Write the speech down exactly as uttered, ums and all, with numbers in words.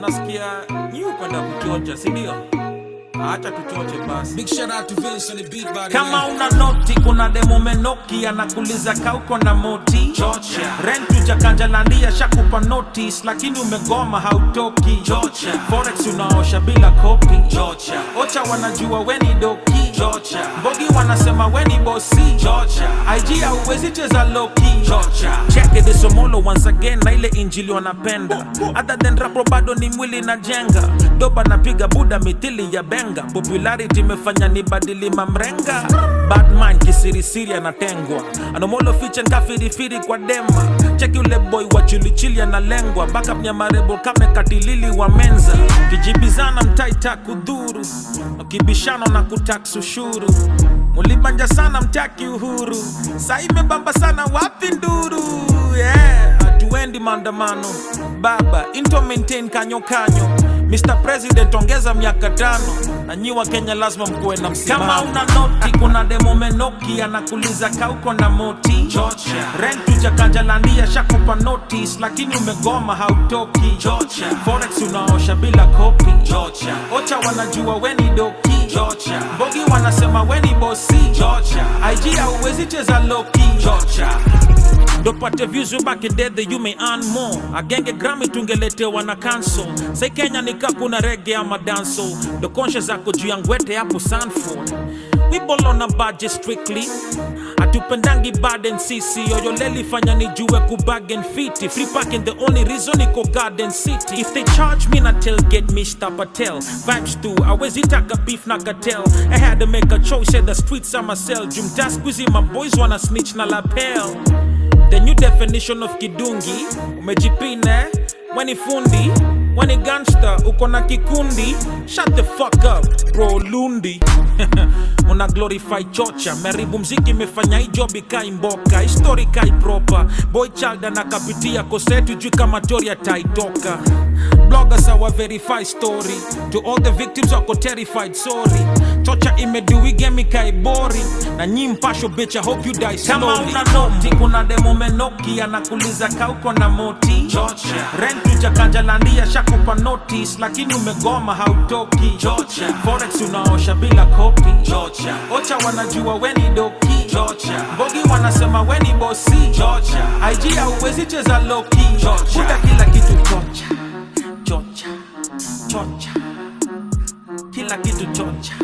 nasikia nyi upenda kuchocha, si ndio? Acha tuchoche basi. Big shout out to Vince on the beat by the Kama way. una noti kuna demo menoki anakuliza kauko na moti chocha. Rent ujakanja landia shakupa notice lakini umegoma hautoki chocha. Forex unaosha bila kopi chocha. Ocha wanajua weni doki chocha. Bogi wanasema weni bosi chocha. I G hauwezi cheza loki chocha. Check it this omolo once again na ile injili wanapenda. Other than rap bado ni mwili na jenga. Doba napiga buda mitili ya benga. Popularity imefanya ni badili mamrenga. Bad mind kisirisiri anatengwa. Anomolo feature nkafirifiri kwa dema. Check yule boy wa chili chili analengwa. Backup nyamarebo kame katilili wa menza. Kijibizana mtaita kudhuru. Kibishano na kutax ushuru. Mulibanja sana mtaki uhuru. Sa imebamba sana wapi nduru. Yeah, hatuendi maandamano. Baba, into maintain kanyo kanyo. Mister President ongeza miaka tano. Na nyiwa Kenya lazima mkuwe na msimamo. Kama una noti kuna demo menoki anakuliza kauko na moti chocha. Rent ujakanja landia shakupa notice lakini umegoma hautoki chocha. Forex unaosha bila kopi chocha. Ocha wanajua weni doki chocha. Bogi wanasema weni bosi chocha. I G hauwezi cheza loki chocha. Dopate views back in day that you may earn more. Agenge Grammy tungeletewa na cancel. Say Kenya nika kuna reggae ama danso. The conscious ako juu ya ngwete hapo Sanford. We ball on a budget strictly. Atupendangi bad and sisi. Oyoleli fanya nijue kubagen fiti. Free parking the only reason iko Garden City. If they charge me na tell get me stop a tell. Vibes too, always itaka beef na cartel. I had to make a choice, said the streets are myself. Jumta squeezy my boys wanna snitch na lapel. The new definition of kidungi. Umejipine, weni fundi. Weni gangster, uko na kikundi. Shut the fuck up, bro lundi. Una glorify chocha. Meribu mziki mefanya hii job ikai mboka. History kai proper. Boy child anakapitia kosetu juu kama toria taitoka. Bloggers awa verify story. To all the victims wako terrified, sorry. Chocha imedui game kai boring. Na nyi mpasho bitch, I hope you die slowly. Kama una noti kuna demo menoki anakuliza kauko na moti chocha. Rent ujakanja landia shakupa notice lakini umegoma hautoki chocha. Forex unaosha bila kopi chocha. Ocha wanajua weni doki chocha. Bogi wanasema weni bosi chocha. I G hauwezi cheza loki chocha. Kuta kila kitu chocha chocha chocha. Kila kitu chocha.